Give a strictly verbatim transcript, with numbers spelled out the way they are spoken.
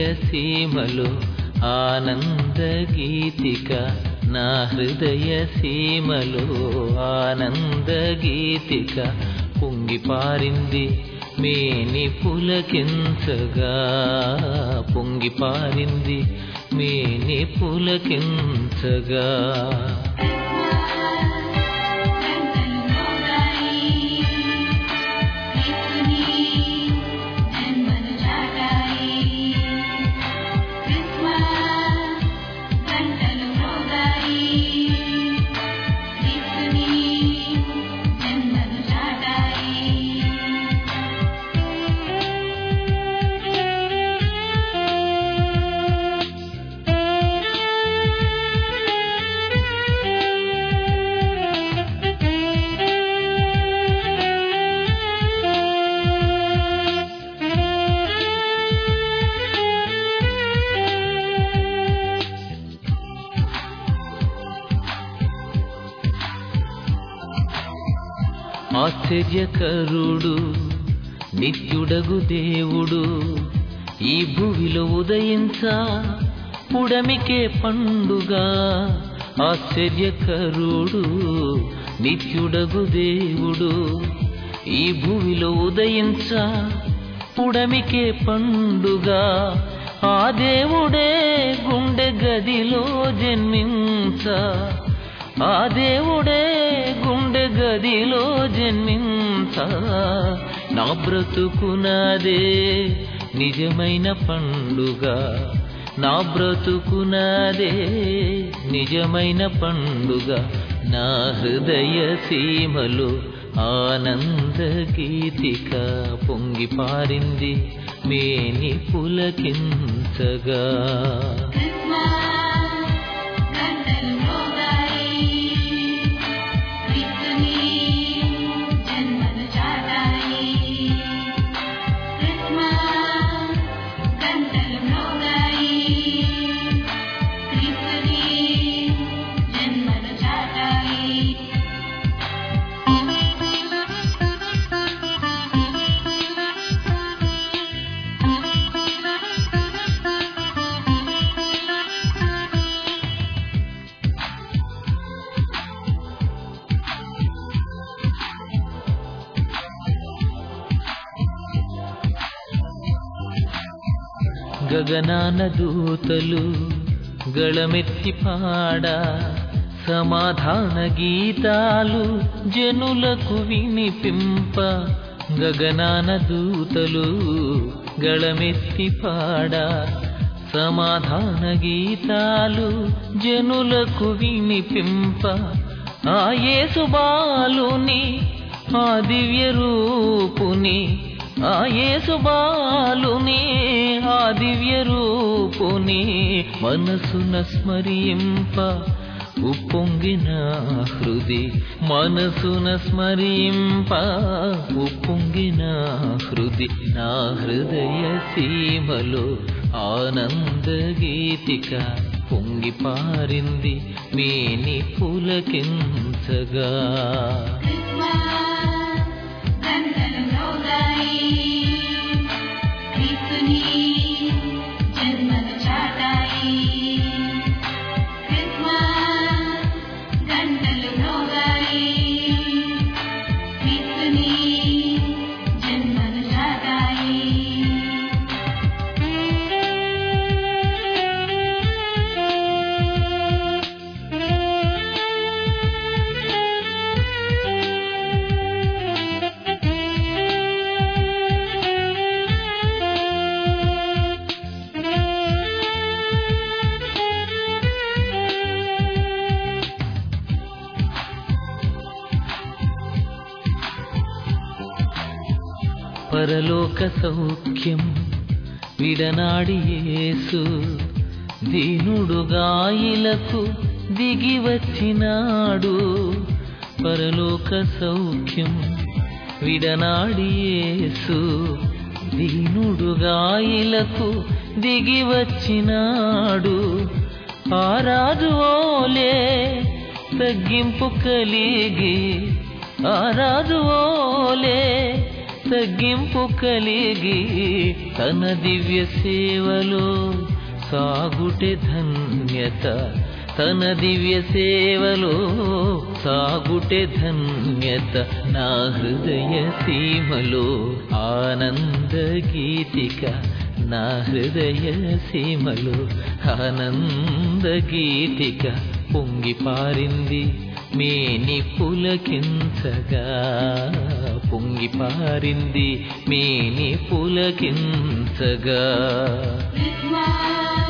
సీమలో ఆనంద గీతిక నా హృదయ సీమలో ఆనంద గీతిక పొంగి పారింది మేని పులకించగా పొంగి పారింది మేని పులకించగా ఆశ్చర్యకరుడు నిత్యుడగు దేవుడు ఈ భూమిలో ఉదయించా పుడమికే పండుగ ఆశ్చర్యకరుడు నిత్యుడగు దేవుడు ఈ భూమిలో ఉదయించా పుడమికే పండుగ ఆ దేవుడే గుండె గదిలో జన్మించా ఆ దేవుడే గుండె గదిలో జన్మించ నా బ్రతుకునదే నిజమైన పండుగ నా బ్రతుకునదే నిజమైన పండుగ నా హృదయ సీమలో ఆనంద గీతిక పొంగి పారింది మేని పులకించగా గగనాన దూతలు గళమెత్తి పాడ సమాధాన గీతాలు జనులకు వినిపింప గగనాన దూతలు గళమెత్తి పాడ సమాధాన గీతాలు జనులకు వినిపింప ఆ యేసు బాలుని ఆ దివ్య రూపుని ఆ యేసు బాలుని ఆ దివ్య రూపుని మనసున స్మరింప ఉప్పొంగిన హృది మనసున స్మరింప ఉప్పొంగిన హృది నా హృదయ సీమలో ఆనంద గీతిక పొంగి పారింది మేని పులకించగా పరలోక సౌఖ్యం విడనాడి యేసు దీనుడుగా ఇలకు దిగి వచ్చినాడు పరలోక సౌఖ్యం విడనాడి యేసు దీనుడుగా ఇలకు దిగి వచ్చినాడు ఆ రాజు ఓలే తగ్గింపు కలిగి ఆ రాజు ఓలే తగ్గింపు కలిగి తన దివ్య సేవలో సాగుటే ధన్యత తన దివ్య సేవలో సాగుటే ధన్యత నా హృదయ సీమలో ఆనంద గీతిక నా హృదయ సీమలో ఆనంద గీతిక పొంగి పారింది మేని పులకించగా పొంగి పారింది మేని పులకించగా